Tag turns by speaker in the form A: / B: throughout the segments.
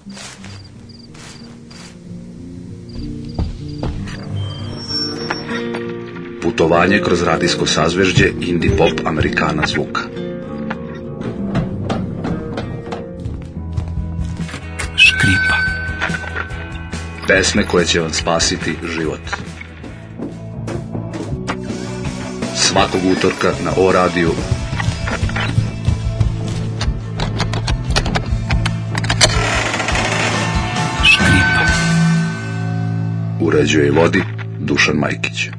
A: Putovanje kroz radijsko sazvežđe indie pop Amerikana zvuka. Škripa. Pesme koje će vam spasiti život. Svakog utorka na O radiju. Škripa. Uređuje i vodi Dušan Majkić.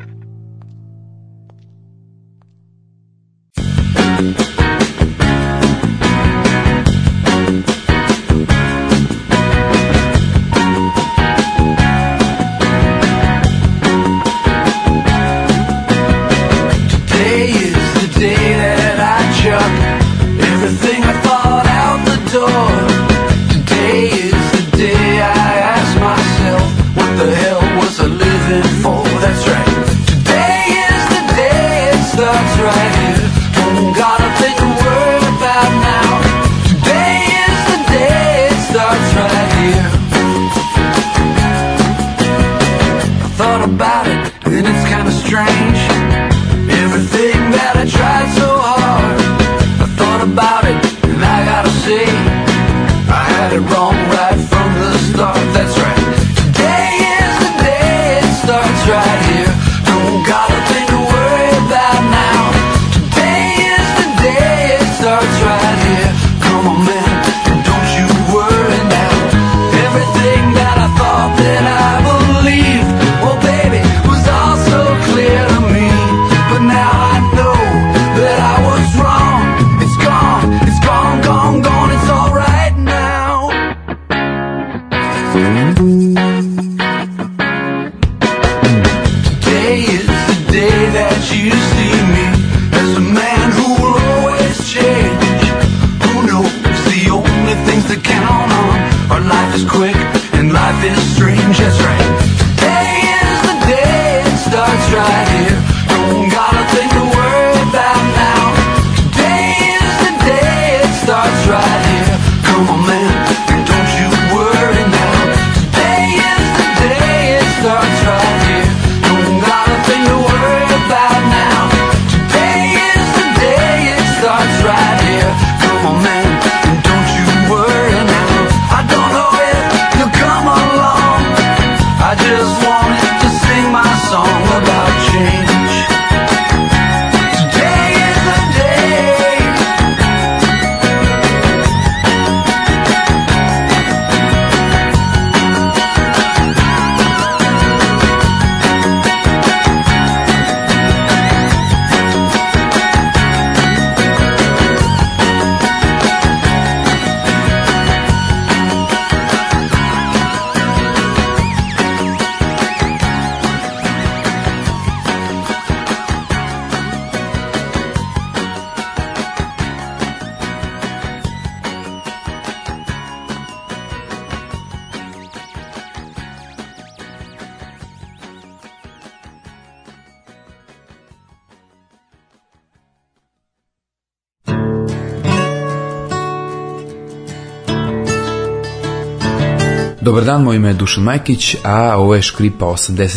B: Dobar dan, moje ime je Dušan Majkić, a ovo je Škripa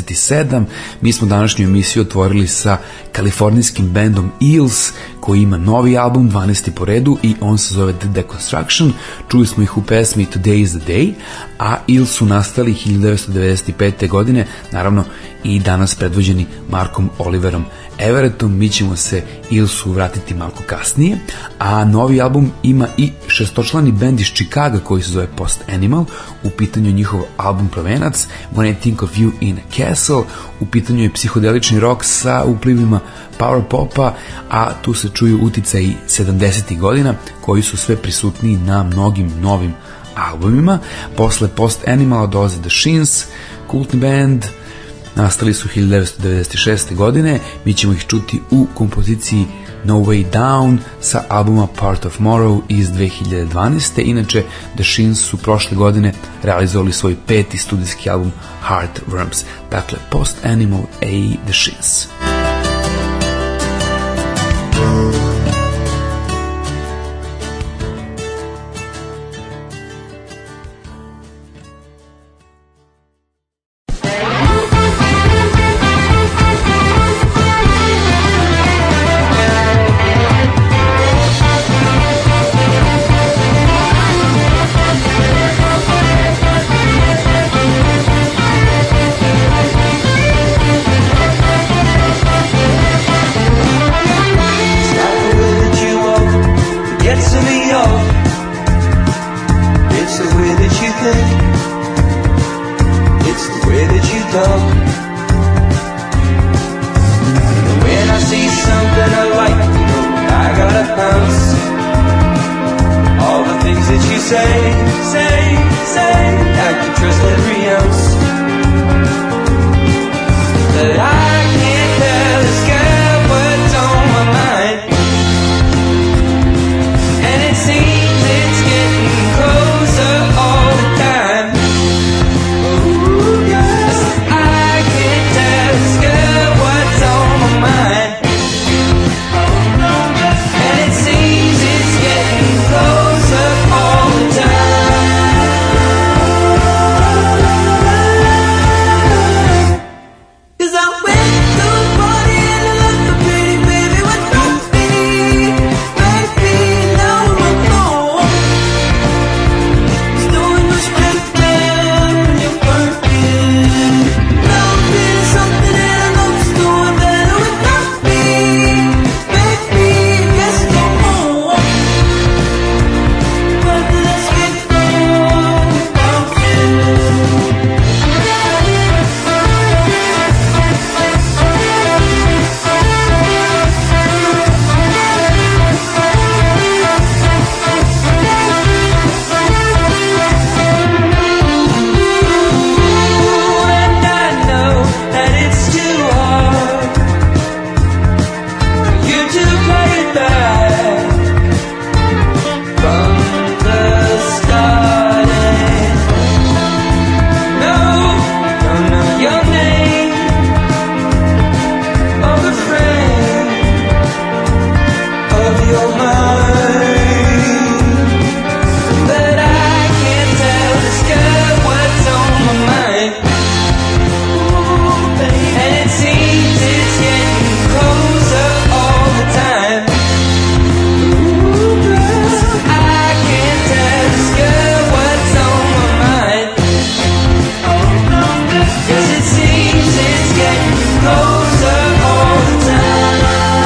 B: 87. Mi smo današnju emisiju otvorili sa kalifornijskim bendom Eels, koji ima novi album, 12. po redu, i on se zove The Deconstruction. Čuli smo ih u pesmi Today is the Day, a Eels su nastali 1995. godine, naravno i danas predvođeni Markom Oliverom Everettom. Mi ćemo se Eelsu vratiti malo kasnije, a novi album ima i šestočlani bend iz Chicaga koji se zove Post Animal. U pitanju je njihov album prvenac When I Think of You in a Castle. U pitanju je psihodelični rock sa uplivima power popa, a tu se čuju uticaji 70. godina koji su sve prisutniji na mnogim novim albumima. Posle Post Animala dolaze The Shins, kultni band. Nastali su 1996. godine, mi ćemo ih čuti u kompoziciji No Way Down sa albuma Part of Morrow iz 2012. Inače, The Shins su prošle godine realizovali svoj 5. studijski album Heartworms. Dakle, Post Animal a The Shins.
C: me off. It's the way that you think, it's the way that you talk. And when I see something I like, you know I gotta pounce. All the things that you say, I can trust every ounce. But I can't tell this girl what's on my mind, and it seems it's getting closer all the time. Ooh, yes. I can't tell this girl what's on my mind, and it seems it's getting closer all the time. 'Cause I went to a party and I left a pretty baby without me. Baby, now I'm home. It's doing much better when you're working. Now I'm feeling something and I know it's doing better without me. Baby, let's go home. But let's get going without you. And I know that it's too hard for you to play it back from the start. No, don't know your name or the frame of your mind, but I can't tell this girl what's on my mind. And it seems it's getting closer all the time. I can't tell this girl what's on my mind, 'cause it seems it's getting closer all the time.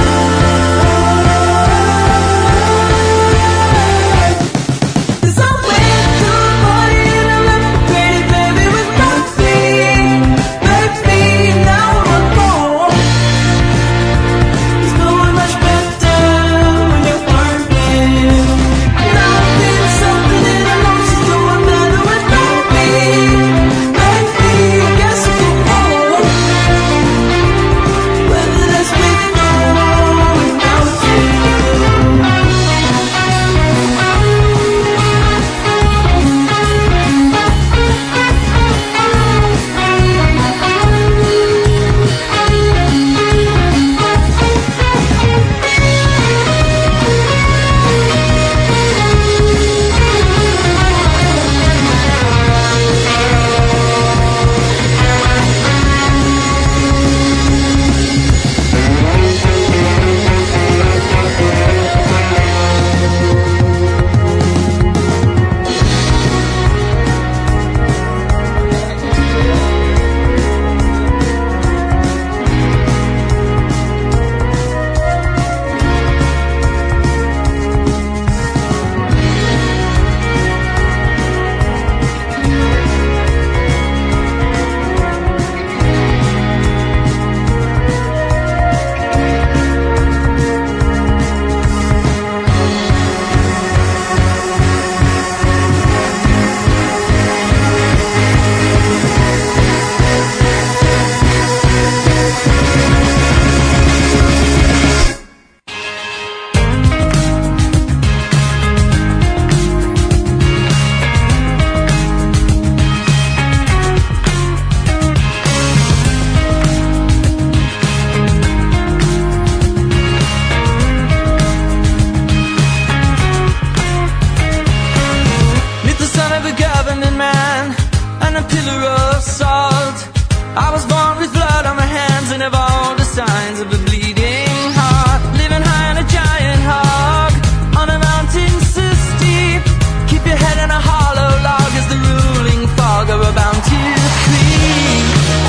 C: 'Cause I went to a party and I left a pretty baby without me. Baby, now I'm home. It's doing much better when you're working. Now I'm feeling something and I know she's doing better without me. Baby, I guess I'll go home. Whether that's with or without you. Meet the son of a government man and a pillar of salt. I was born with blood on my hands and have all the signs of a bleeding heart. Living high on a giant hog on a mountain so steep. Keep your head in a hollow log as the ruling fog are about to creep.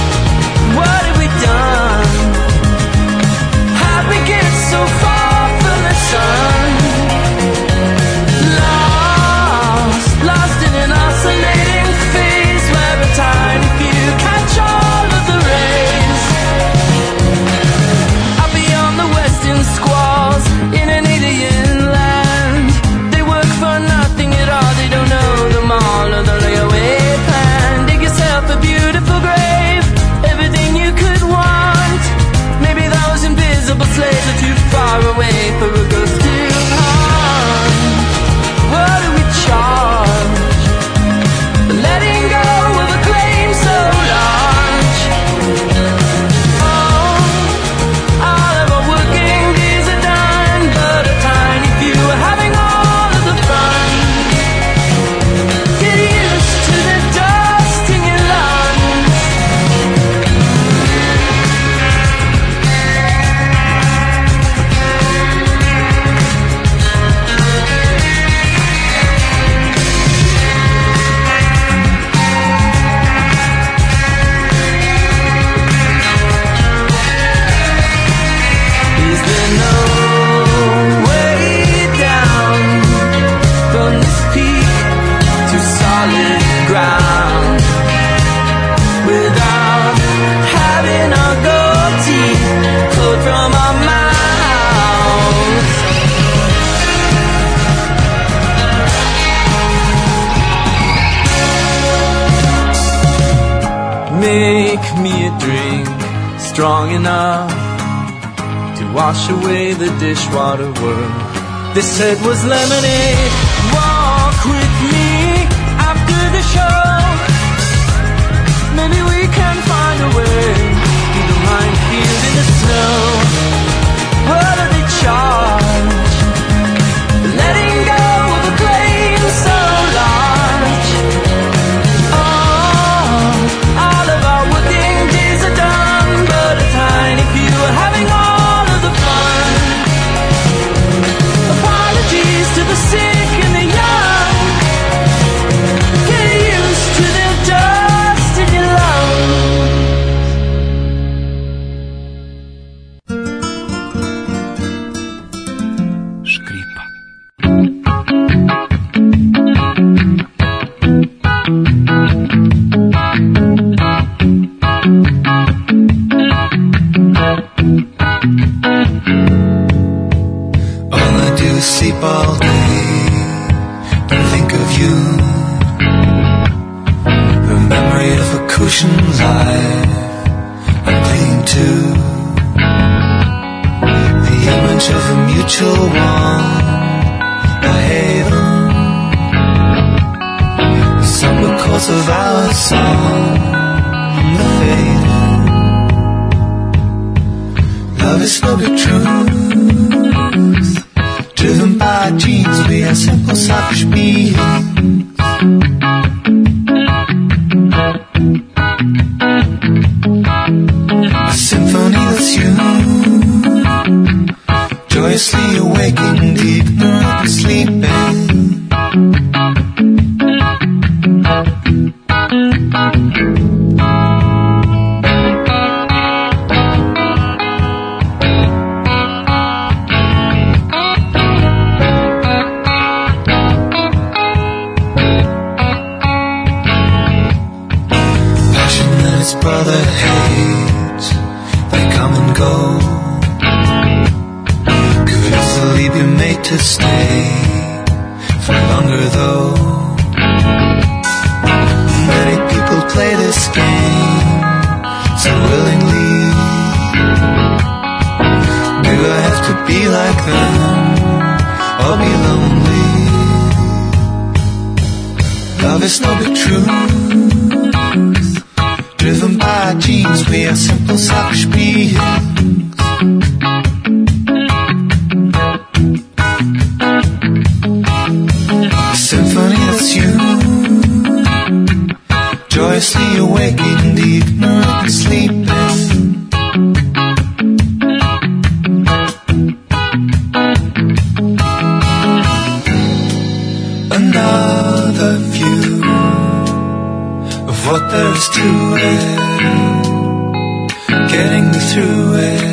C: What have we done? How'd we get so far from the sun?
D: make me a drink strong enough to wash away the dishwater world. They said was lemonade. Walk with me after the show. Maybe we can find a way through the minefield in the snow. What do they charge? Letting go of a claim so large. Oh, all of our working days are done, but a tiny few are having all of the fun. Apologies to the sick and the young. Get used to the dust in your lungs.
B: Škripa.
E: All I do is sleep all day and think of you. The memory of a cushioned life I'm clinging to. The image of a mutual one, a haven. The somber chords of our song, the fading. Love is no big truth. Driven by genes, we are simple, selfish beings. A symphony that's you, joyously awaking the ignorant and sleeping. Brother hate, they come and go. Could easily be made to stay for longer though. Many people play this game so willingly. Do I have to be like them or be lonely? Love is no big truth. Driven by genes, we are simple, selfish beings. A symphony that's you, joyously awaking the ignorant and sleeping. Another view of what there is to it, getting me through it.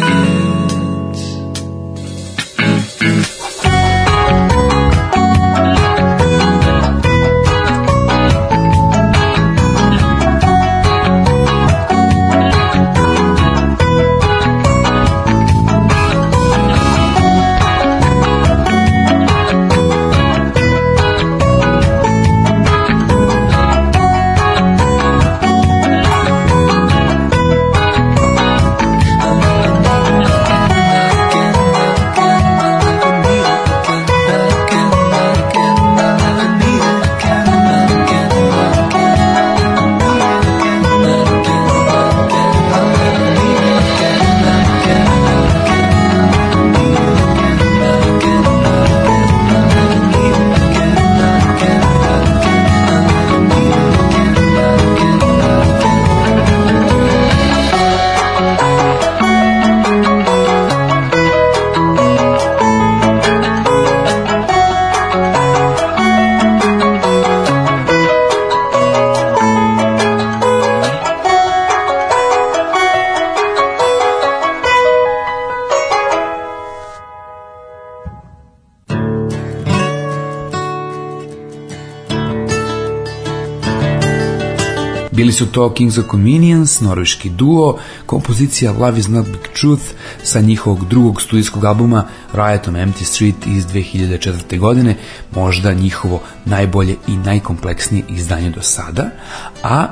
B: Bili su to Kings of Convenience, norveški duo, kompozicija Love is not big truth sa njihovog drugog studijskog albuma Riot on Empty Street iz 2004. godine, možda njihovo najbolje i najkompleksnije izdanje do sada, a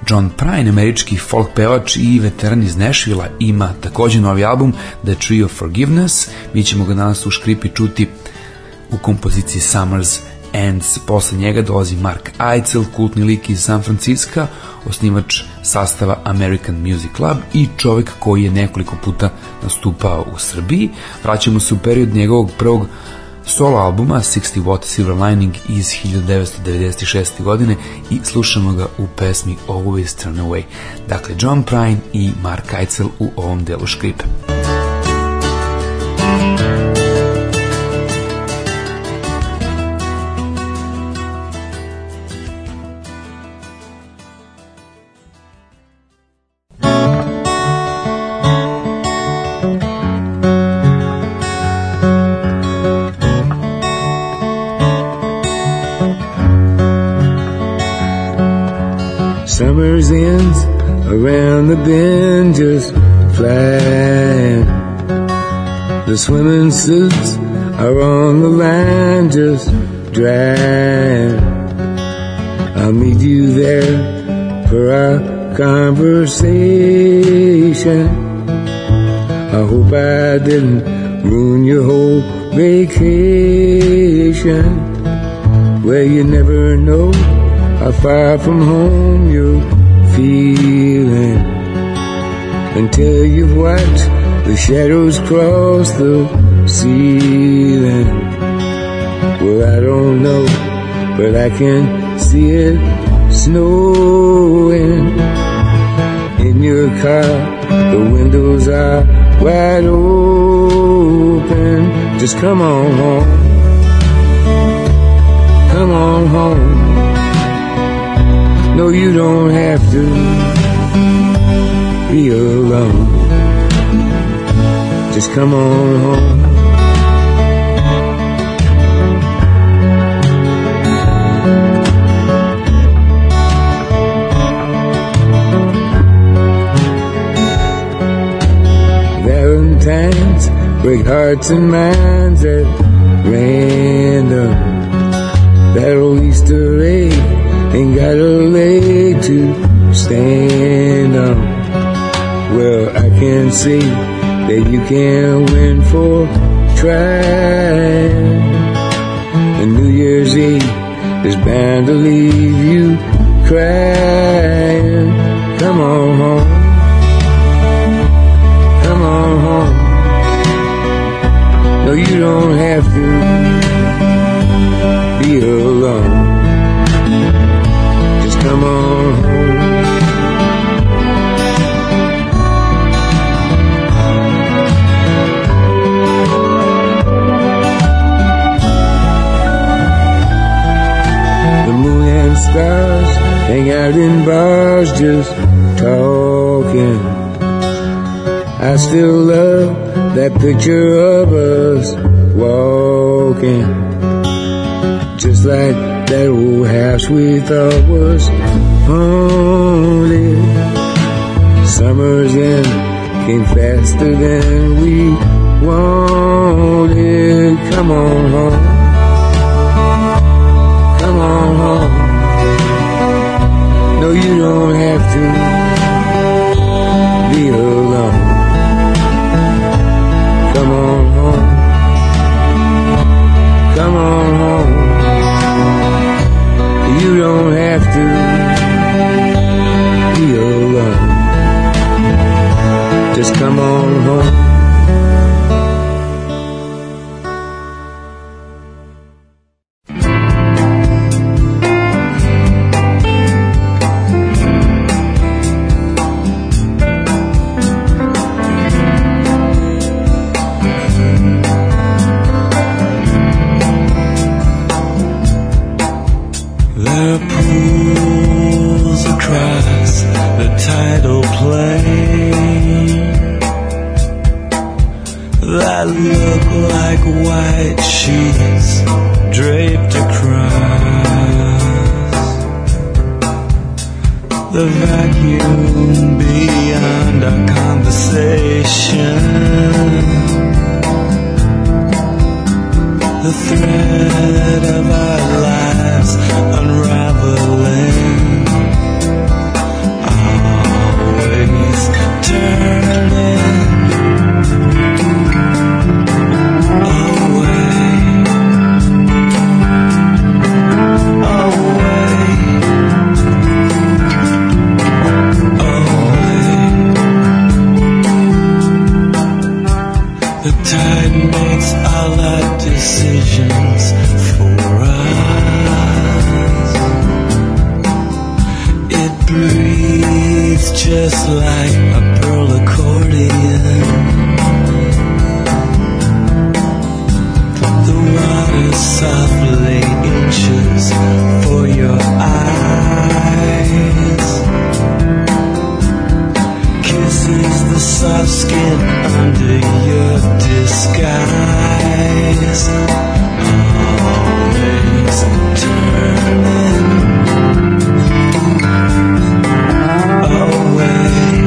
B: John Prine, američki folk pevač i veteran iz Nashvilla, ima takođe novi album The Tree of Forgiveness. Mi ćemo ga danas u škripi čuti u kompoziciji Summer's Ends. Posle njega dolazi Mark Eitzel, kultni lik iz San Francisca, osnivač sastava American Music Club i čovjek koji je nekoliko puta nastupao u Srbiji. Vraćamo se u period njegovog prvog solo albuma 60 Watt Silver Lining iz 1996. godine i slušamo ga u pesmi Always Turn Away. Dakle, John Prine i Mark Eitzel u ovom delu škripe.
F: Summer's ends around the bend just flying. The swimming suits are on the line just drying. I'll meet you there for our conversation. I hope I didn't ruin your whole vacation. Well, you never know how far from home you're feeling until you've watched the shadows cross the ceiling. Well, I don't know, but I can see it snowing. In your car, the windows are wide open. Just come on home. Come on home. No, you don't have to be alone. Just come on home. Valentines break hearts and minds at random. That old Easter egg ain't got a leg to stand on. Well, I can see that you can't win for trying. And New Year's Eve is bound to leave you crying. Come on home. Come on home. No, you don't have to be alone. Come on home. The moon and stars hang out in bars just talking. I still love that picture of us walking, just like that old house we thought was haunted. Summer's end came faster than we wanted. Come on home. Come on home. No, you don't have to be alone. Come on home. Come on home. You don't have to be alone. Just come on home.
E: There are pools across the tidal plain that look like white sheets draped across the vacuum beyond our conversation. The thread of our lives unraveling just like a pearl accordion. The water softly inches for your eyes, kisses the soft skin under your disguise. Always turning away.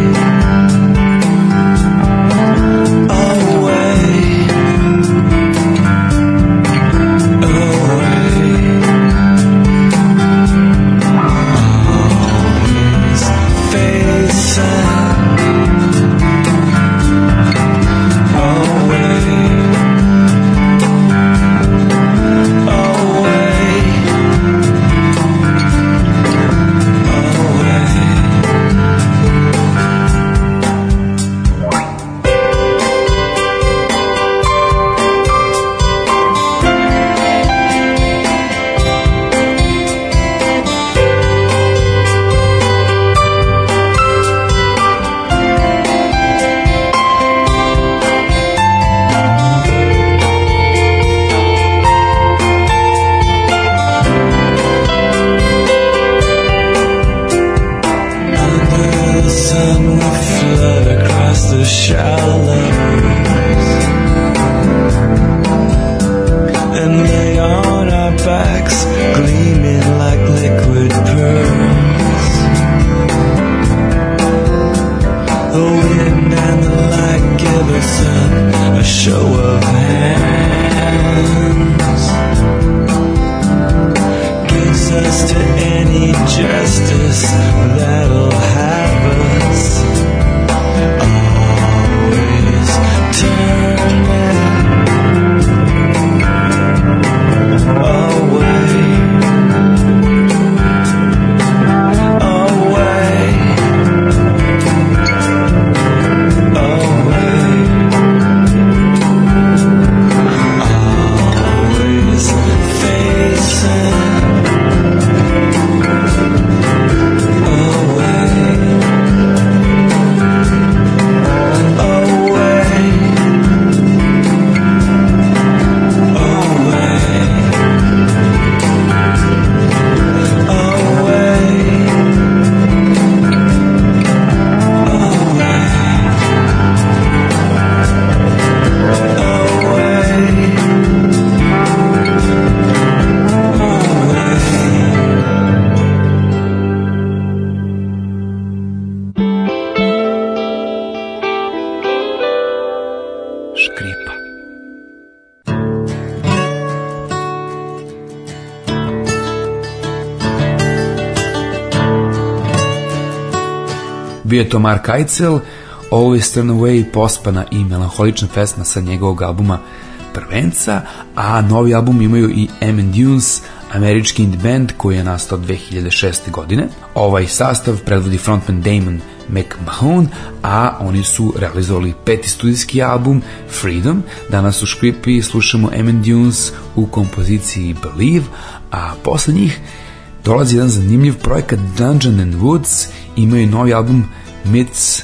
B: Bio je to Mark Eitzel, Always Turn Away, pospana i melanholična pesma sa njegovog albuma Prvenca, a novi album imaju i M&Dunes, američki indie band koji je nastao 2006. godine. Ovaj sastav predvodi frontman Damon McMahon, a oni su realizovali 5. studijski album Freedom. Danas u Škripi slušamo M&Dunes u kompoziciji Believe, a posle njih dolazi jedan zanimljiv projekat Dungeon and Woods, imaju novi album Myths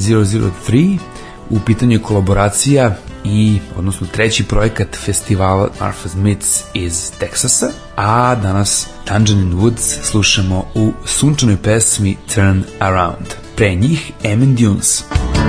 B: 003, u pitanju je kolaboracija i, odnosno treći projekat festivala Martha's Myths iz Teksasa, a danas Dungeon and Woods slušamo u sunčanoj pesmi Turn Around. Pre njih M&Dunes.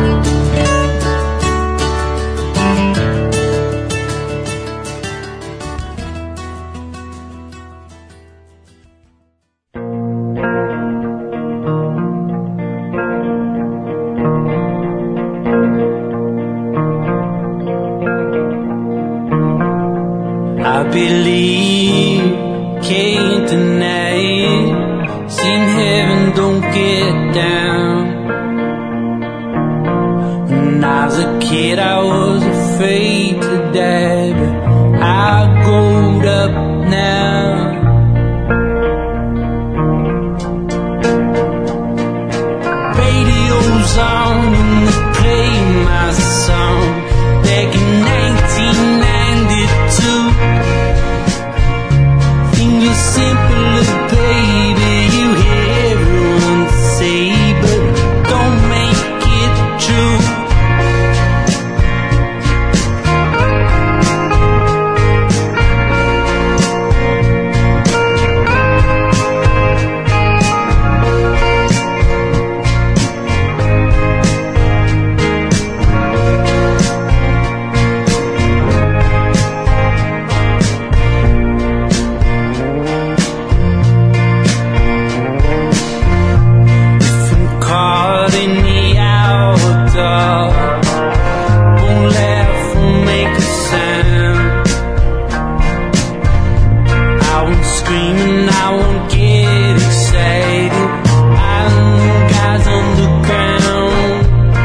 D: I believe, can't deny it. Seen heaven, don't get down. When I was a kid, I was afraid to die, but I growed up now. Radio's on and they play my song back in 1992. Things were simpler, baby. screaming, I won't get excited. I'm guys on the ground.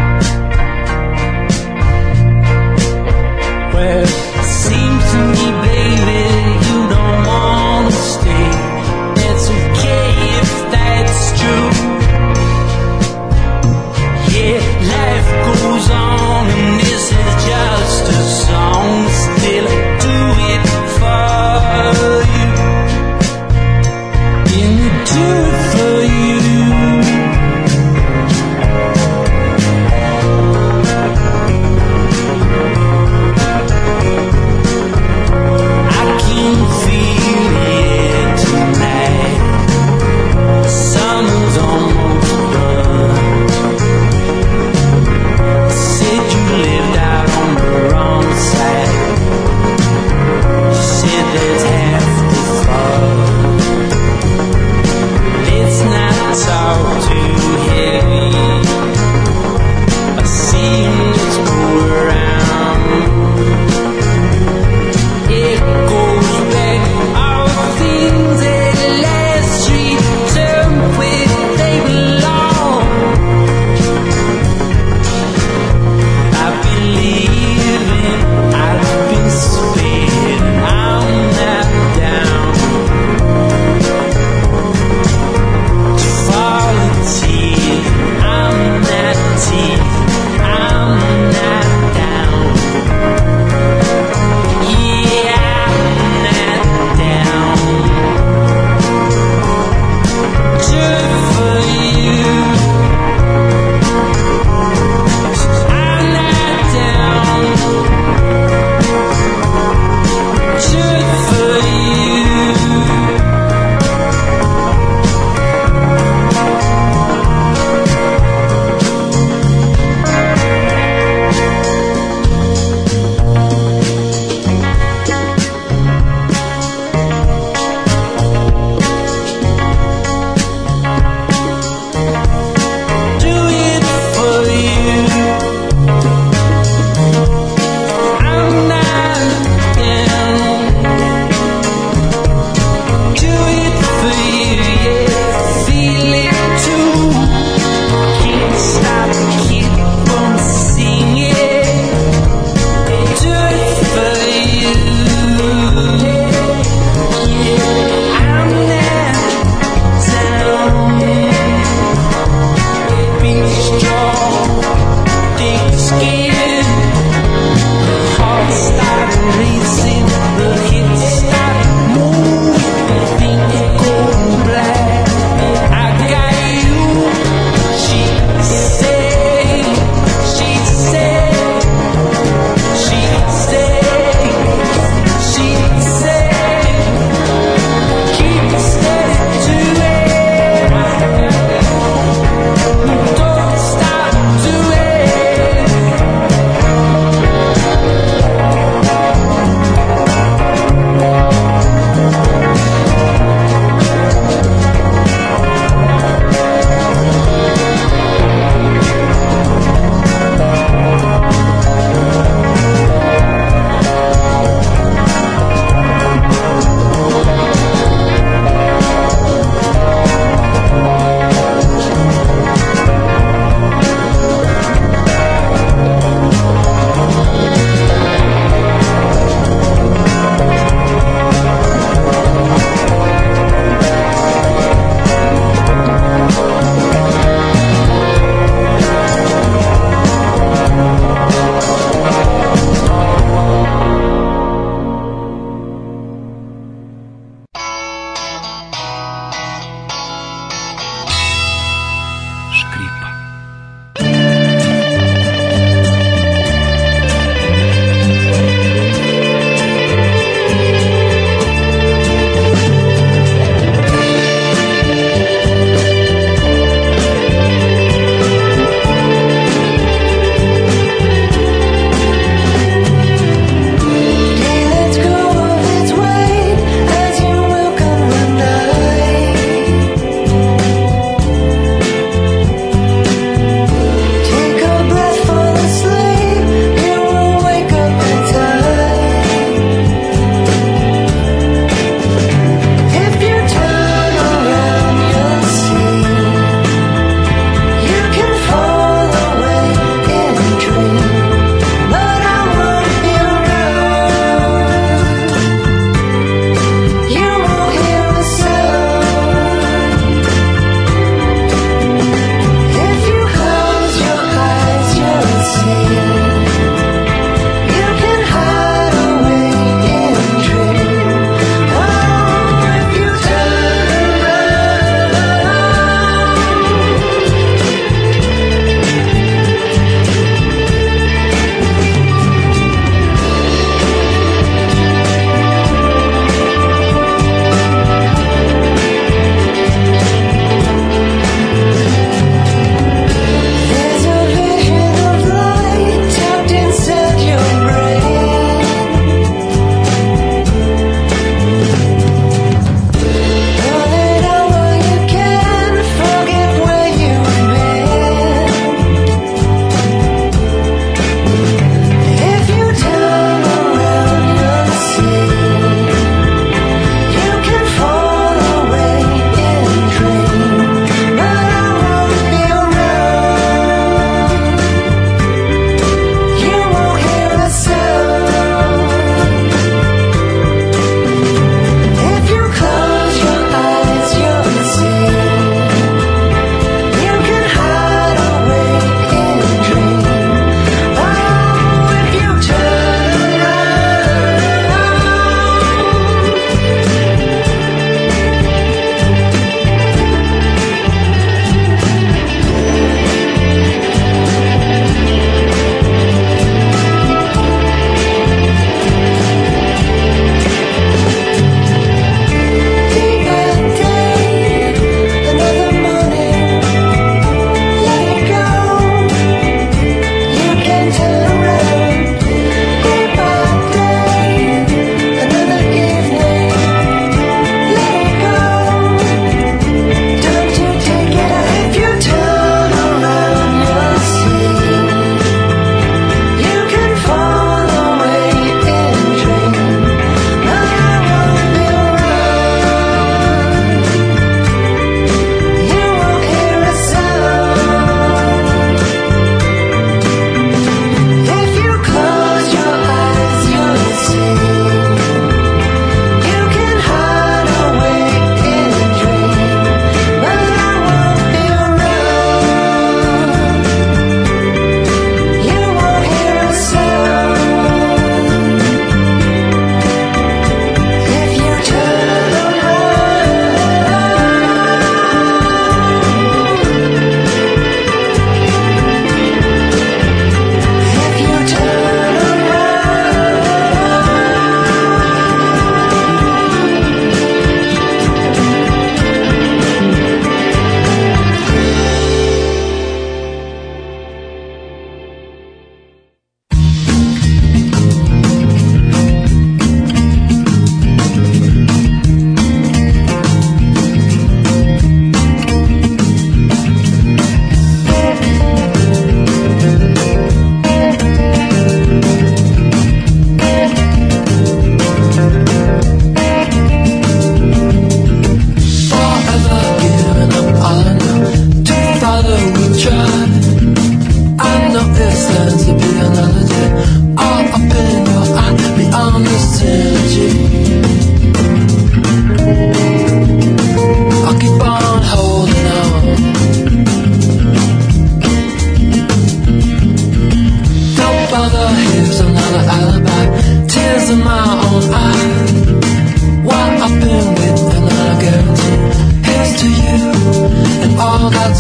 D: Well, it seems to me, baby, you don't wanna stay. That's okay if that's true. Yeah, life goes on and this is just a song. Still I do it for you.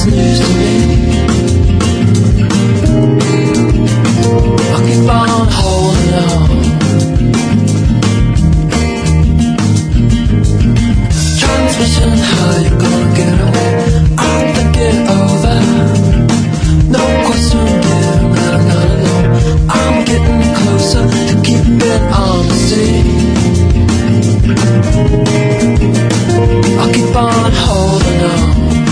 D: it's news to me. I keep on holding on. Transmission, how you gonna get away? I think it over. No question given, I'm not alone. I'm getting closer to keeping honesty. I keep on holding on.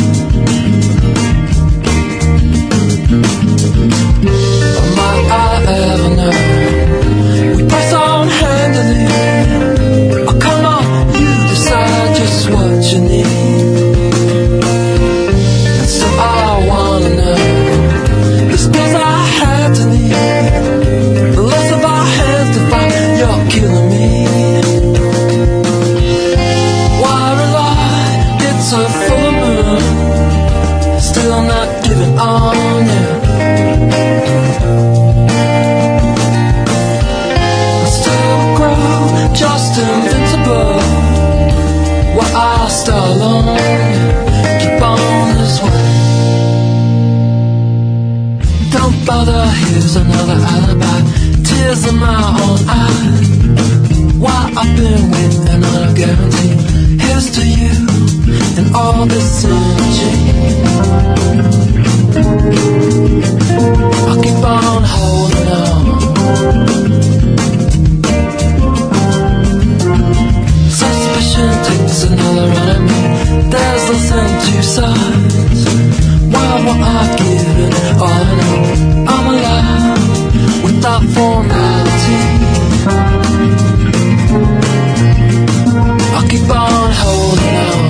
D: Might I ever know? We press on handily. Oh, come on, you decide just what you need. And so I wanna know, it's 'cause I had to leave. The less of our hands to fight, you're killing me. Why rely? It's a full moon, still not giving on you. Just invincible. Why I stay alone? Keep on this way. Don't bother, here's another alibi. Tears in my own eyes. Why I've been waiting on a guarantee. Here's to you and all this energy. I keep on holding on. Suspicion takes another run at me. There's nothing to sides. Why won't I give it all I know? I'm alive without formality. I keep on holding on.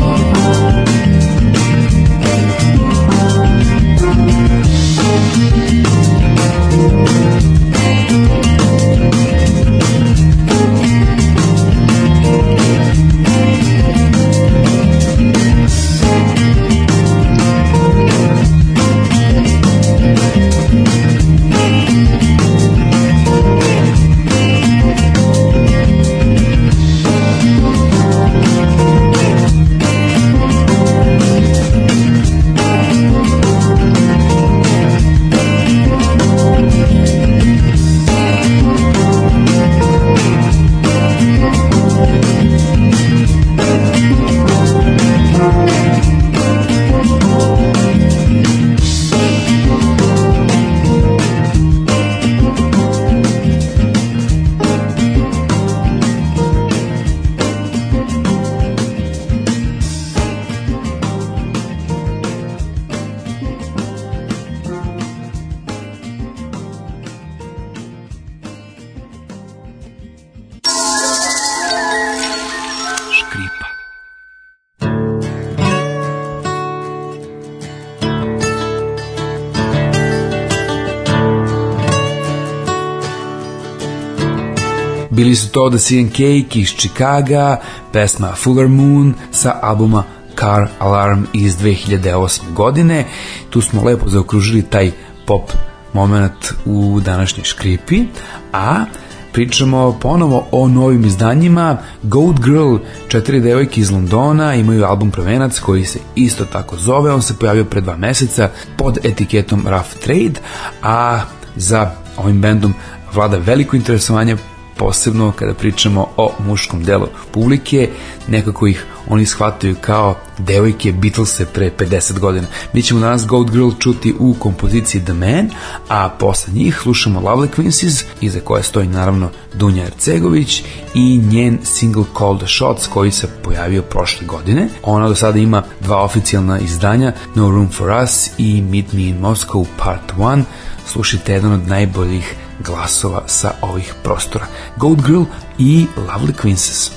B: Bili su to The Sea and Cake iz Chicaga, pesma Fuller Moon sa albuma Car Alarm iz 2008. godine. Tu smo lepo zaokružili taj pop moment u današnjoj škripi, a pričamo ponovo o novim izdanjima. Goat Girl, 4 devojke iz Londona, imaju album Prvenac koji se isto tako zove. On se pojavio pre 2 meseca pod etiketom Rough Trade, a za ovim bendom vlada veliko interesovanje, posebno kada pričamo o muškom delu publike. Nekako ih oni shvataju kao devojke Beatlese pre 50 godina. Mi ćemo danas Goat Girl čuti u kompoziciji The Man, a posle njih slušamo Lovely Quinces, iza koje stoji naravno Dunja Ercegović i njen single Call the Shots koji se pojavio prošle godine. Ona do sada ima 2 oficijalna izdanja, No Room for Us i Meet Me in Moscow Part 1. Slušajte jedan od najboljih glasova sa ovih prostora. Goat Girl i Lovely Quinces.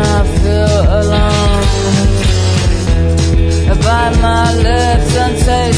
G: Bite my lips and taste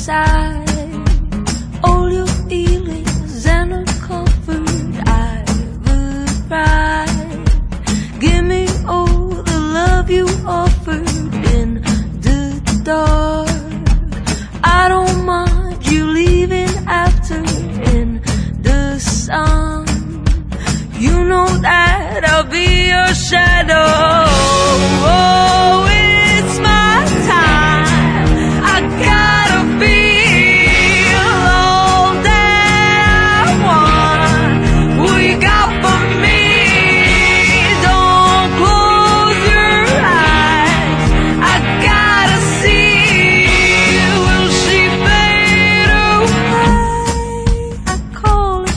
C: aside all your feelings and a comfort I would write. Give me all the love you offered in the dark. I don't mind you leaving after in the sun. You know that I'll be your shadow. Oh, it's my time. I gotta feel all that I want. What you got for me? Don't close your eyes. I gotta see. Will she fade away? I call the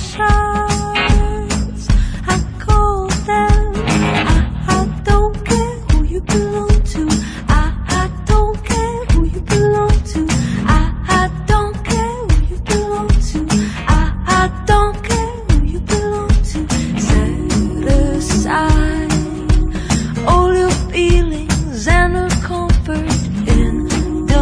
C: shots. I call them. I don't care who you belong to. I don't care who you belong to. I don't care who you belong to. I don't care who you belong to. Set aside all your feelings and her comfort in the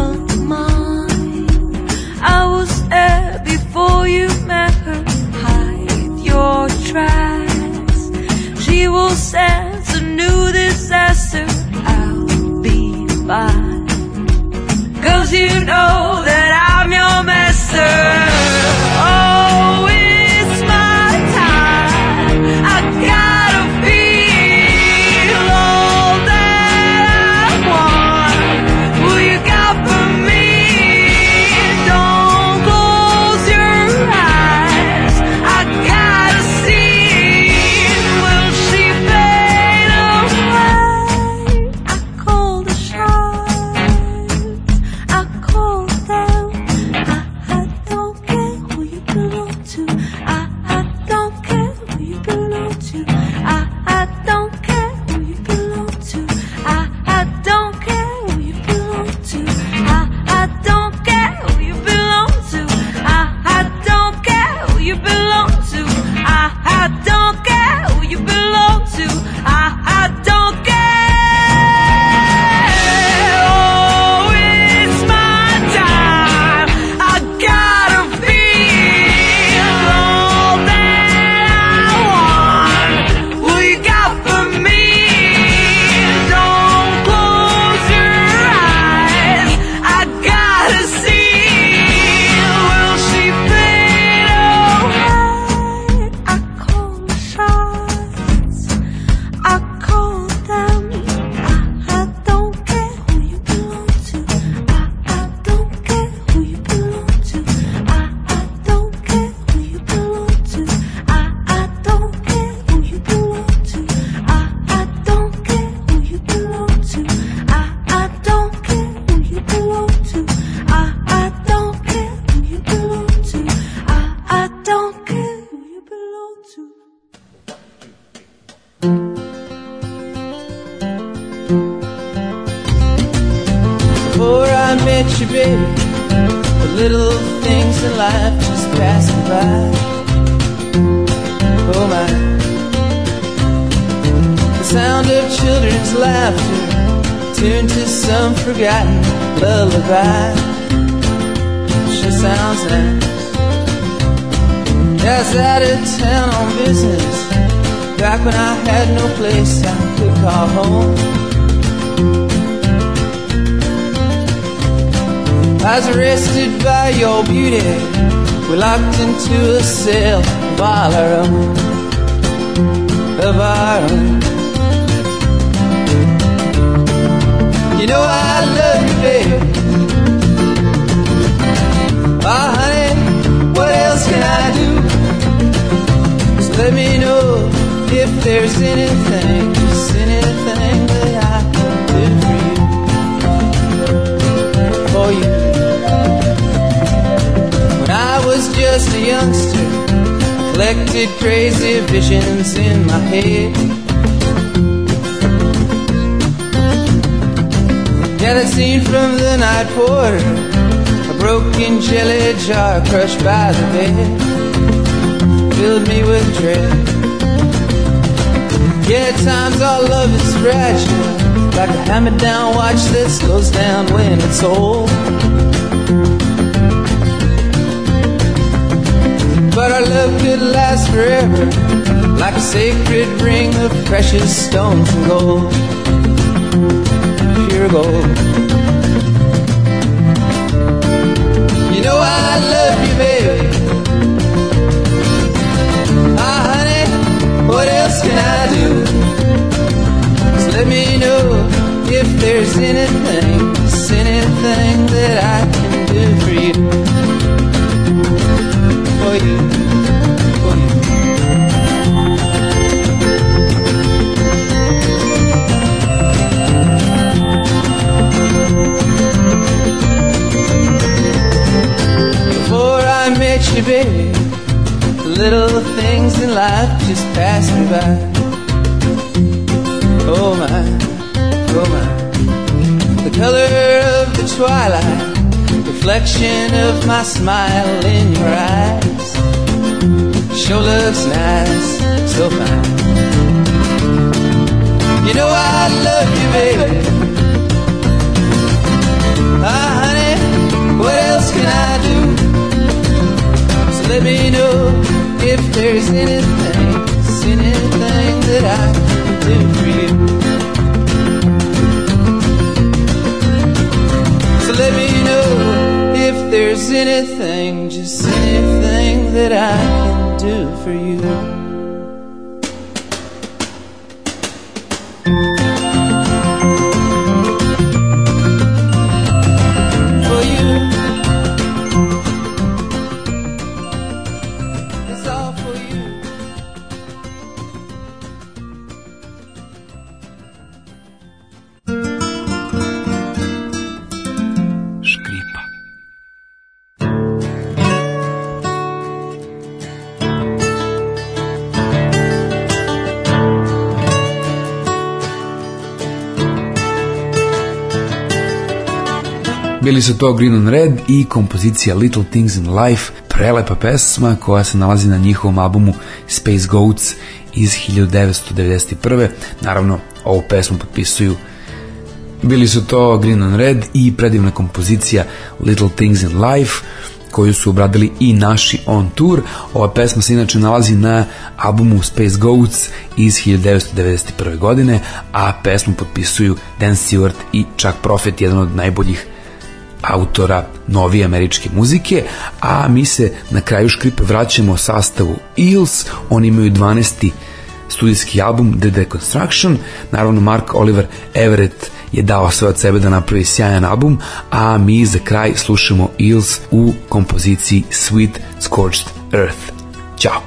C: mind. I was there before you met her. Hide your tracks. She will sense a new disaster. I'll be fine. 'Cause you know that I'm your master. Oh, it's my time. I gotta feel all that I want. What you got for me? Don't close your eyes. I gotta see. Will she fade away? I call the shots. I call them. I don't care who you belong to. I don't care who you belong to. I don't care who you belong to. I don't care who you belong to. I don't care who you belong to. I don't care who you belong to. I don't care who you belong to. I don't care. Oh, it's my time. I gotta feel all that I want. What you got for me? Don't close your eyes. I gotta see. Will she fade away? I call the shots. I call them. I don't care who you belong to. I don't care who you belong to. I don't care who you belong to. I don't care who you belong to. I don't care who you belong to. I don't care who you belong to. I don't care who you belong to. I don't care who you belong to.
D: Before I met you, baby, the little things in life just passed me by. Oh my, the sound of children's laughter turned to some forgotten lullaby. Sure sounds nice. I was out of town on business, back when I had no place I could call home. I was arrested by your beauty. We locked into a cell of all our own, of our own. You know I love you, baby. Oh, honey, what else can I do? Just let me know if there's anything, just anything that I can do for you, for you. When I was just a youngster, collected crazy visions in my head. Yeah, that scene from the night porter, a broken jelly jar crushed by the bed, filled me with dread. Yeah, at times all love is fragile, like a hammered down watch that slows down when it's old.
G: but our love could last forever, like a sacred ring of precious stones and gold, pure gold. You know I love you, baby. Ah, honey, what else can I do? Just let me know if there's anything, just anything that I can do for you. For you, for you. Before I met you, baby, the little things in life just passed me by. Oh my, oh my. The color of the twilight, reflection of my smile in your eyes, sure looks nice, so fine. You know I love you, baby. Ah, honey, what else can I do? So let me know if there's anything, just anything that I can do for you. So let me know if there's anything, just anything that I can do for you. For you. It's all for you.
B: Škripa. Bili su to Green on Red i kompozicija Little Things in Life, prelepa pesma koja se nalazi na njihovom albumu Space Goats iz 1991. Naravno, ovu pesmu potpisuju bili su to Green on Red i predivna kompozicija Little Things in Life koju su obradili i naši On Tour. Ova pesma se inače nalazi na albumu Space Goats iz 1991. godine, a pesmu potpisuju Dan Stewart i Chuck Prophet, jedan od najboljih autora novije američke muzike. A mi se na kraju Škripe vraćamo sastavu Eels. Oni imaju 12. studijski album The Deconstruction. Naravno Mark Oliver Everett je dao sve od sebe da napravi sjajan album, a mi za kraj slušamo Eels u kompoziciji Sweet Scorched Earth. Ćao!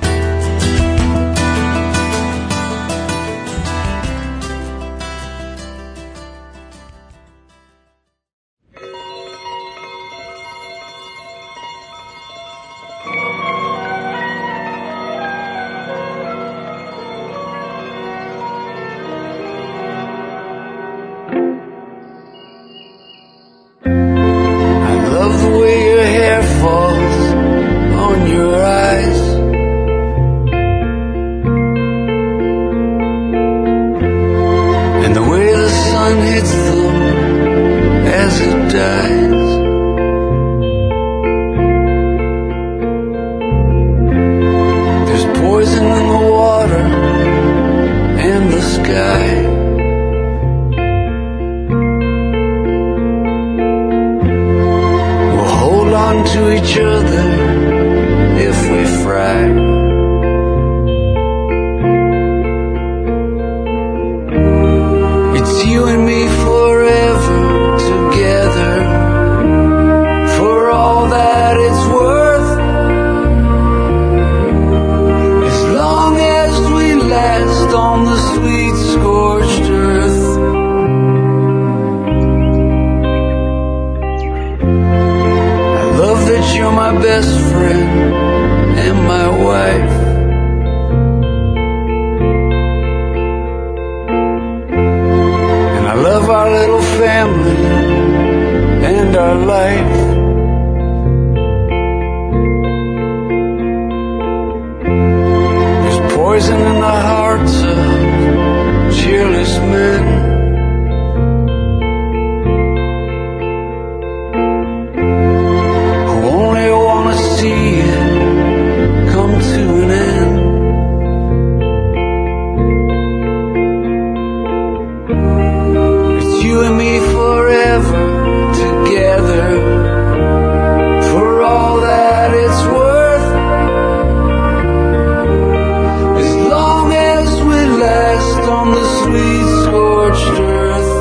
E: Come
F: you and me forever together for all that it's worth, as long as we last on the sweet scorched earth.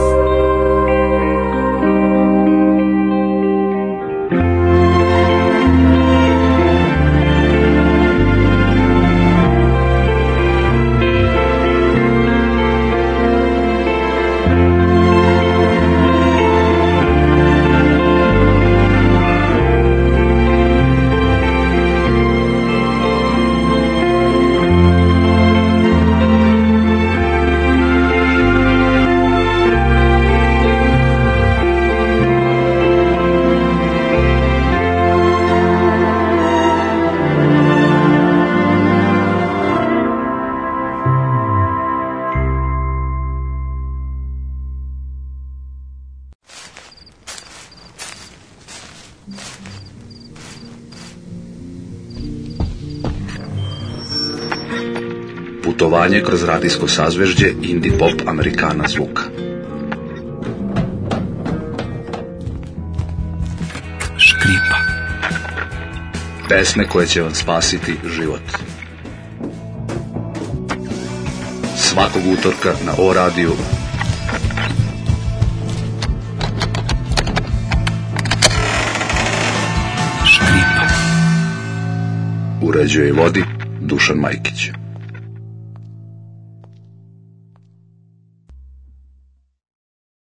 A: Putovanje kroz radijsko sazvežđe indie pop Amerikana zvuka.
B: Škripa.
A: Pesme koje će vam spasiti život. Svakog utorka na O radiju.
B: Škripa.
A: Uređuje i vodi Dušan Majkić.